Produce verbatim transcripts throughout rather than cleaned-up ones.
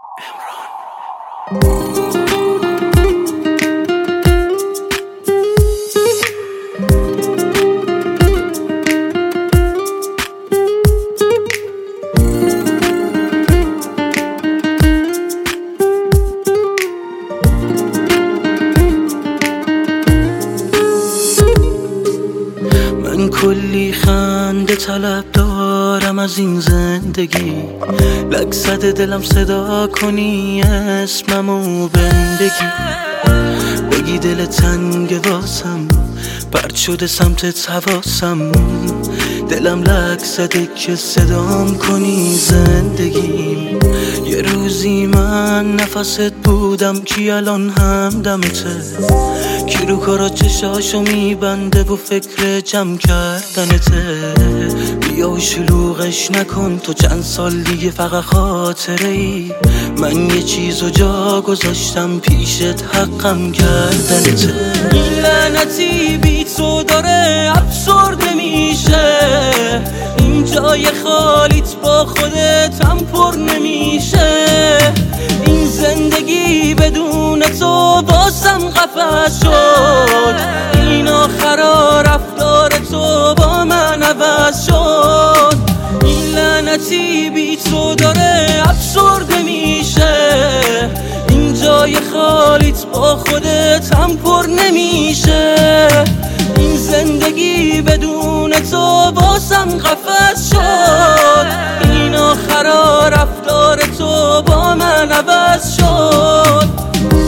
من کلی خنده طلب دارم از این زندگی، لک زده دلم صدا کنی اسممو بندگی، بگی دل تنگ واسم پرد شده سمت حواسم، دلم لک زده که صدام کنی زندگیم. یه روزی من نفست بودم کی الان هم دمته، کی رو کارا چشاشو میبنده و فکر جمع کردنته. بیا و شلوغش نکن تو چند سال دیگه فقط خاطره ای، من یه چیزو جا گذاشتم پیشت حقم کردنته. این لعنتی بی تو داره افسرده میشه، این جای خالیت با خودت هم پر نمیشه، این زندگی بدون تو بازم قفس شد، این آخرا رفتار تو با من عوض شد. این لعنتی بی تو داره افسرده میشه، این جای خالیت با خودت هم پر نمیشه، این زندگی بدون تو بازم قفس شد، این آخرا رفتار تو با من عوض شد.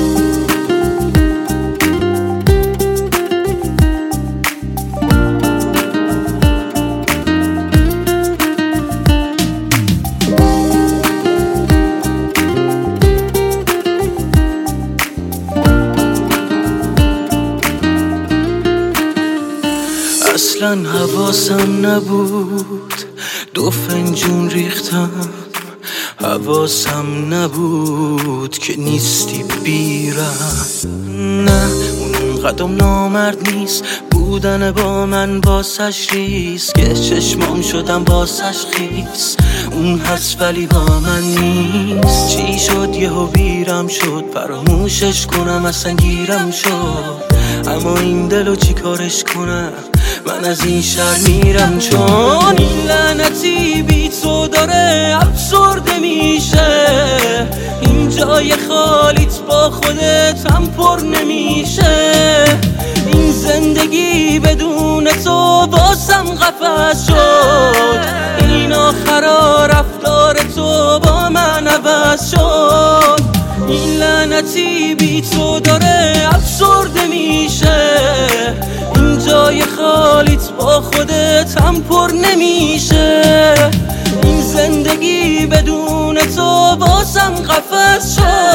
اصلا حواسم نبود دو فنجون ریختم، حواسم نبود که نیستی بیرم. نه اون قدم نامرد نیست بودن با من باسش ریست، که چشمام شدم باسش خیس، اون هست ولی با من نیست. چی شد یهو بیرم شد فراموشش کنم اصلا گیرم شد، اما این دلو چی کارش کنم من از این شهر میرم، چون این لعنتی بی تو داره افسرده میشه، این جای خالیت با خودت هم پر نمیشه، این زندگی بدون تو بازم قفس شد، این آخرا رفتار تو با من عوض شد. این لعنتی بی تو داره افسرده میشه، این جای خالیت با خودت هم پر نمیشه، این زندگی بدون تو بازم قفس شد.